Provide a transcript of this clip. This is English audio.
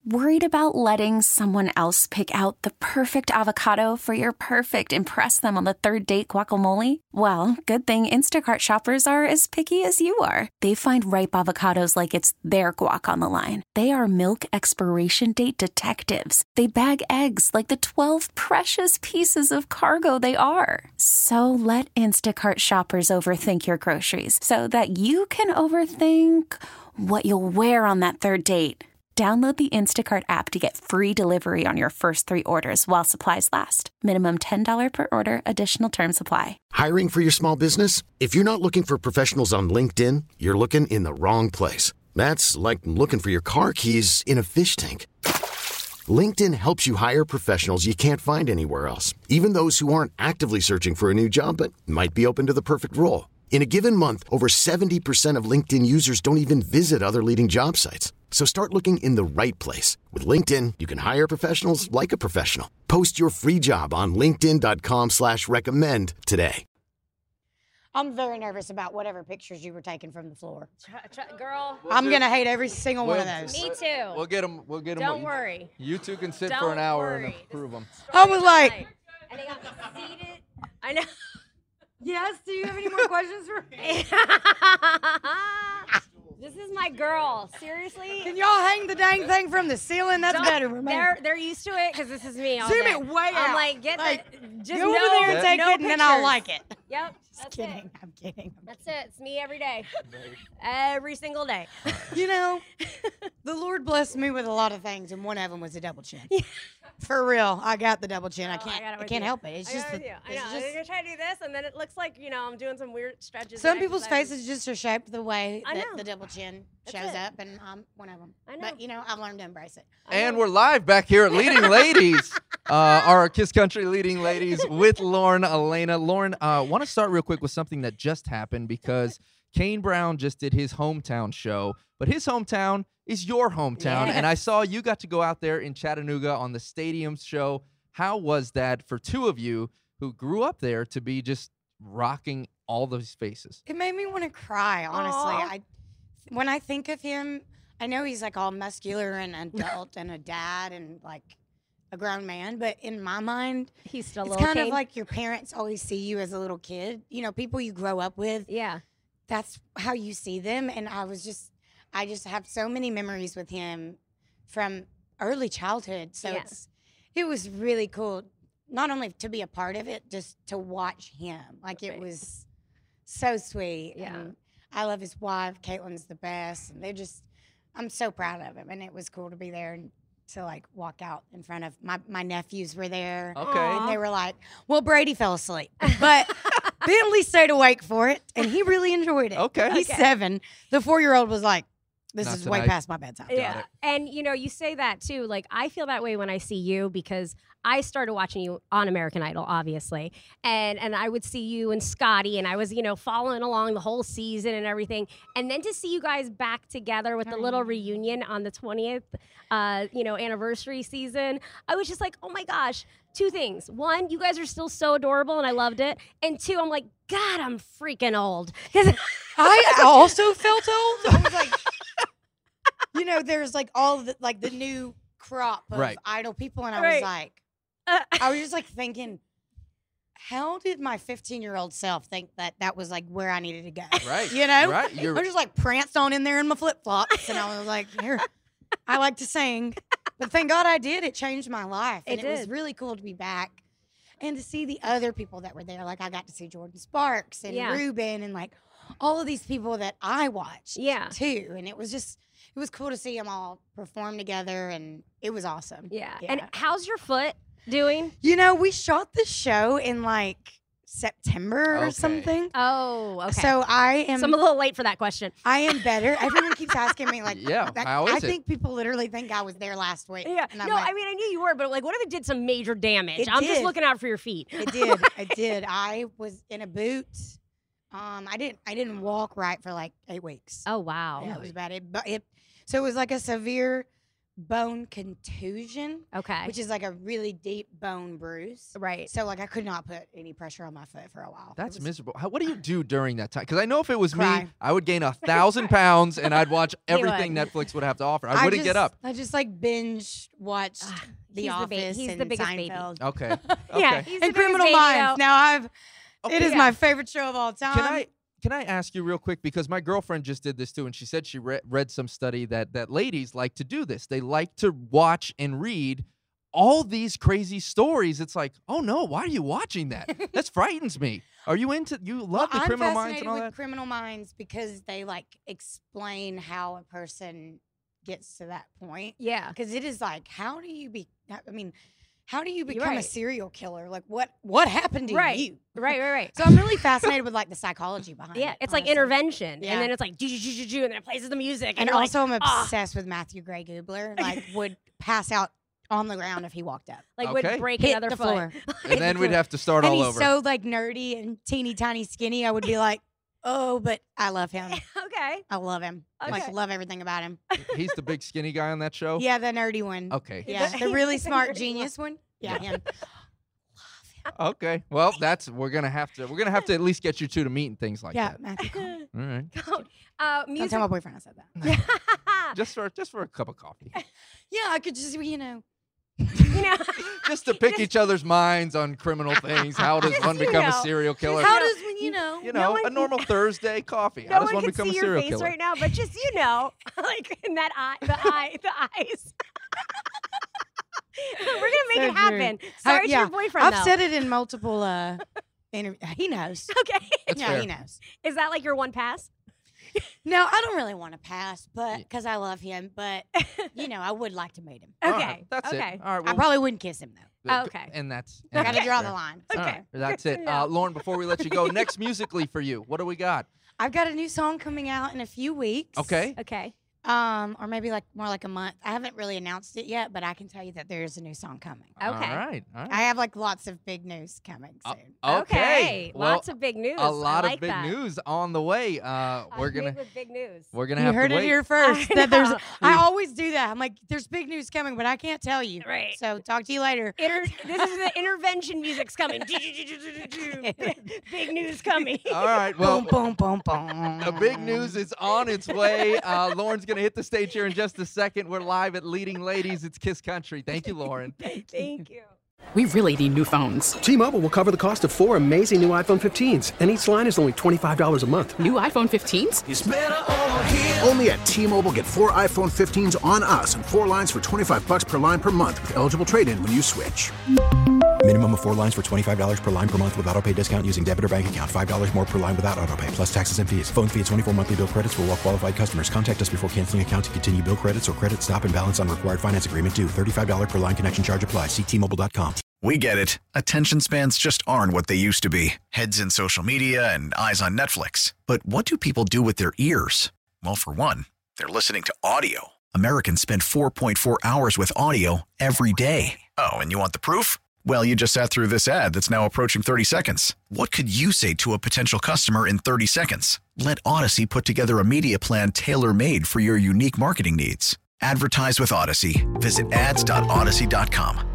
Worried about letting someone else pick out the perfect avocado for your perfect impress them on the third date guacamole? Well, good thing Instacart shoppers are as picky as you are. They find ripe avocados like it's their guac on the line. They are milk expiration date detectives. They bag eggs like the 12 precious pieces of cargo they are. So let Instacart shoppers overthink your groceries so that you can overthink what you'll wear on that third date. Download the Instacart app to get free delivery on your first 3 orders while supplies last. Minimum $10 per order. Additional terms apply. Hiring for your small business? If you're not looking for professionals on LinkedIn, you're looking in the wrong place. That's like looking for your car keys in a fish tank. LinkedIn helps you hire professionals you can't find anywhere else, even those who aren't actively searching for a new job but might be open to the perfect role. In a given month, over 70% of LinkedIn users don't even visit other leading job sites. So start looking in the right place. With LinkedIn, you can hire professionals like a professional. Post your free job on linkedin.com/recommend today. I'm very nervous about whatever pictures you were taking from the floor. Girl. I'm going to hate every single one of those. Me too. We'll get them. Don't worry. You two can sit Don't for an hour worry. and approve them. I was like, And they got me seated. I know. yes, do you have any more questions for me? This is my girl. Seriously. Can y'all hang the dang thing from the ceiling? That's Don't- better for me. They're used to it because this is me. All Zoom day. it way out. I'm like, get Like, just Go over there and take no it, and then I'll pictures. like it. Yep. Just That's kidding. it. I'm kidding. That's it. It's me every day. Every single day. You know, the Lord blessed me with a lot of things, and one of them was a double chin. Yeah. For real, I got the double chin. I got it can't with can't you. help it. It's I just got it with you. I know. it's I'm just- gonna try to do this, and then it looks like I'm doing some weird stretches. some and people's exercises. faces just are shaped the way I that know. the double chin That's shows it. up, and I'm one of them. I know. But I've learned to embrace it. And we're live back here at Leading Ladies, our Kiss Country Leading Ladies with Lauren Elena. Lauren, want to start real quick with something that just happened because Kane Brown just did his hometown show, but his hometown is your hometown. Yes. And I saw you got to go out there in Chattanooga on the Stadium show. How was that for two of you who grew up there to be just rocking all those faces? It made me want to cry, honestly. Aw. When I think of him, I know he's like all muscular and adult and a dad and like a grown man, but in my mind, He's still a it's little kind of Kane. like your parents always see you as a little kid. People you grow up with. Yeah. That's how you see them. And I just have so many memories with him from early childhood. So Yeah. it was really cool, not only to be a part of it, just to watch him. Like it Right. was so sweet. Yeah. And I love his wife. Caitlin's the best. And I'm so proud of him. And it was cool to be there and to like walk out in front of my nephews were there. Okay. And they were like, well, Brady fell asleep. But Bentley stayed awake for it, and he really enjoyed it. Okay. He's Okay. 7. The 4-year-old was like, this Not is way tonight. past my bedtime. Yeah. it. And you say that too. Like I feel that way when I see you because I started watching you on American Idol, obviously. And I would see you and Scotty and I was, following along the whole season and everything. And then to see you guys back together with the little reunion on the 20th anniversary season, I was just like, oh my gosh, 2 things. 1, you guys are still so adorable and I loved it. And 2, I'm like, God, I'm freaking old. 'Cause I also felt old. I was like, there's like all the new crop of Right. Idol people, and I Right. was like, I was just like thinking, how did my 15-year-old self think that was like where I needed to go? Right. I Right. was just like pranced on in there in my flip-flops, and I was like, here, I like to sing. But thank God I did. It changed my life. And It it was did. really cool to be back and to see the other people that were there. Like I got to see Jordan Sparks and Yeah. Ruben and like all of these people that I watched Yeah. too. And it was cool to see them all perform together, and it was awesome. Yeah. And how's your foot doing? We shot the show in like September or Okay. something. Oh, okay. So I am So I'm a little late for that question. I am better. Everyone keeps asking me like, Yeah, how I is it? think people literally think I was there last week. Yeah. And I'm No, like, I mean, I knew you were, but like, what if it did some major damage? It I'm just did. looking out for your feet. It did. It did. I was in a boot. I didn't walk right for like 8 weeks. Oh, wow. Yeah, it was bad. So it was like a severe bone contusion, Okay. which is like a really deep bone bruise. Right. So like I could not put any pressure on my foot for a while. It That's was- miserable. What do you do during that time? Because I know if it was me, Cry. I would gain 1,000 pounds and I'd watch everything would. Netflix would have to offer. I wouldn't get up. I just like binge watched The he's the ba- Office he's and the biggest baby. Seinfeld. Okay. Okay. Yeah. He's the And biggest Criminal baby, Minds. though. Now it Okay. is Yeah. my favorite show of all time. Can I ask you real quick, because my girlfriend just did this too, and she said she read some study that ladies like to do this. They like to watch and read all these crazy stories. It's like, oh no, why are you watching that? That frightens me. Are you into? You love the I'm Criminal Minds fascinated and all with that? Criminal Minds because they like explain how a person gets to that point. Yeah. Because it is like, how do you You're become a right. serial killer? Like what happened to Right. you? Right. So I'm really fascinated with like the psychology behind it. Yeah, it's like honestly. intervention, Yeah. and then it's like and then it plays the music, And you're also, I'm "Ah." obsessed with Matthew Gray Goobler. Like, would pass out on the ground if he walked up. like Okay. would break Hit another the foot. floor. And then we'd have to start And all he's over. so like nerdy and teeny tiny skinny. I would be like, oh, but I love him. Okay. I love him. Like, Okay. love everything about him. He's the big skinny guy on that show? Yeah, the nerdy one. Okay. Yeah, the really smart Nerdy genius one. Yeah, him. Okay. Well, we're gonna have to at least get you two to meet and things like Yeah, that. Matthew. Cole. All right. Don't Music. tell my boyfriend I said that. Just for a cup of coffee. Yeah, I could just, you know. you know, Just to pick each other's minds on criminal things. How does one you become a know, serial killer? How does when you know? You no know, one a normal Thursday coffee. no How does one one can become a see your serial face killer? right now, but just like in that eye, the eyes. We're gonna make So it true. happen. Sorry to yeah, your boyfriend. I've though. said it in multiple interviews. He knows. Okay. That's yeah, fair. he knows. Is that like your one pass? No, I don't really want to pass, but Yeah. because I love him. But you know, I would like to meet him. All Okay. right, that's okay. it. All right. I Well, probably wouldn't kiss him though. Okay. And that's I and got to that's draw fair. the line. All Okay. right, that's Good to it. know. Lauren, before we let you go, next musically for you, what do we got? I've got a new song coming out in a few weeks. Okay. Okay. Or maybe like more like a month. I haven't really announced it yet, but I can tell you that there's a new song coming. Okay. All right. I have like lots of big news coming soon. Okay. Well, Lots of big news. a lot I like of big that. news on the way. We're I'm gonna big with big news. we're gonna You have heard to it wait. here first. I That there's. know. I always do that. I'm like, there's big news coming, but I can't tell you. Right. So talk to you later. This is the intervention music's coming. Big news coming. All right. Well, Boom, boom, boom, boom. the big news is on its way. Lauren's gonna hit the stage here in just a second. We're live at Leading Ladies. It's Kiss Country. Thank you, Lauren. Thank you. We really need new phones. T-Mobile will cover the cost of 4 amazing new iPhone 15s, and each line is only $25 a month. New iPhone 15s? Only at T-Mobile, get 4 iPhone 15s on us and 4 lines for $25 per line per month with eligible trade-in when you switch. Minimum of 4 lines for $25 per line per month with autopay discount using debit or bank account. $5 more per line without autopay, plus taxes and fees. Phone fee at 24 monthly bill credits for well qualified customers. Contact us before canceling account to continue bill credits or credit stop and balance on required finance agreement due. $35 per line connection charge applies. See T-Mobile.com. We get it. Attention spans just aren't what they used to be. Heads in social media and eyes on Netflix. But what do people do with their ears? Well, for one, they're listening to audio. Americans spend 4.4 hours with audio every day. Oh, and you want the proof? Well, you just sat through this ad that's now approaching 30 seconds. What could you say to a potential customer in 30 seconds? Let Odyssey put together a media plan tailor-made for your unique marketing needs. Advertise with Odyssey. Visit ads.odyssey.com.